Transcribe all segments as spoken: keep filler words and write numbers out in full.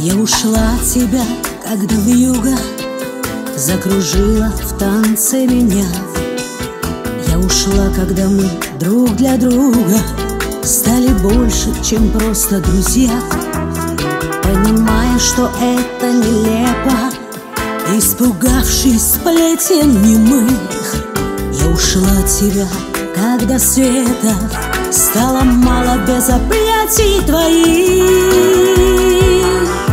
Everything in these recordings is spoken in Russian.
Я ушла от тебя, когда вьюга закружила в танце меня. Я ушла, когда мы друг для друга стали больше, чем просто друзья. Понимая, что это нелепо, испугавшись сплетен немых, я ушла от тебя, когда света стало мало без объятий твоих.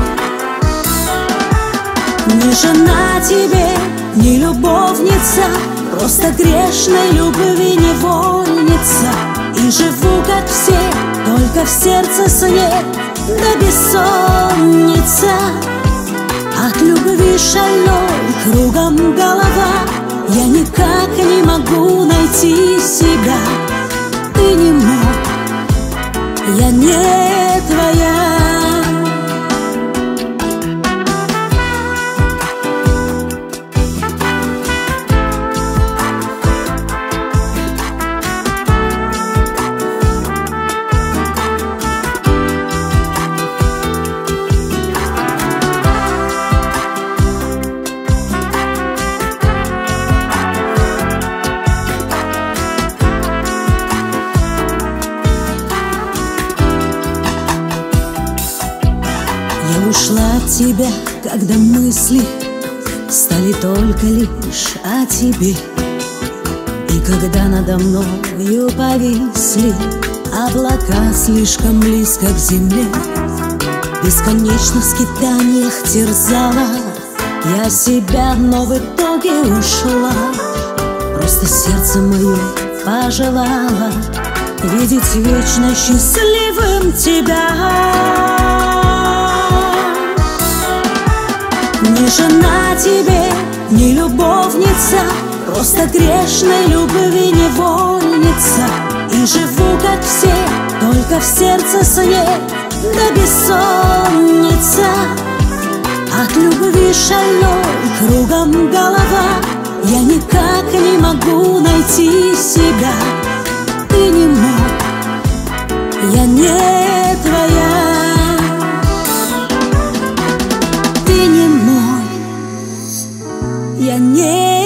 Не жена тебе, не любовница, просто грешной любви невольница. И живу, как все, только в сердце сне да бессонница. От любви шальной кругом голова, я никак не могу найти себя. Ты не мой, я не твоя. Я ушла от тебя, когда мысли стали только лишь о тебе. И когда надо мною повисли облака слишком близко к земле, бесконечно в скитаниях терзала я себя, но в итоге ушла. Просто сердце мое пожелало видеть вечно счастливым тебя. Не жена тебе, не любовница, просто грешной любви невольница. И живу, как все, только в сердце сне да бессонница. От любви шальной кругом голова, я никак не могу найти себя. Ты не мой, я не твоя. Я не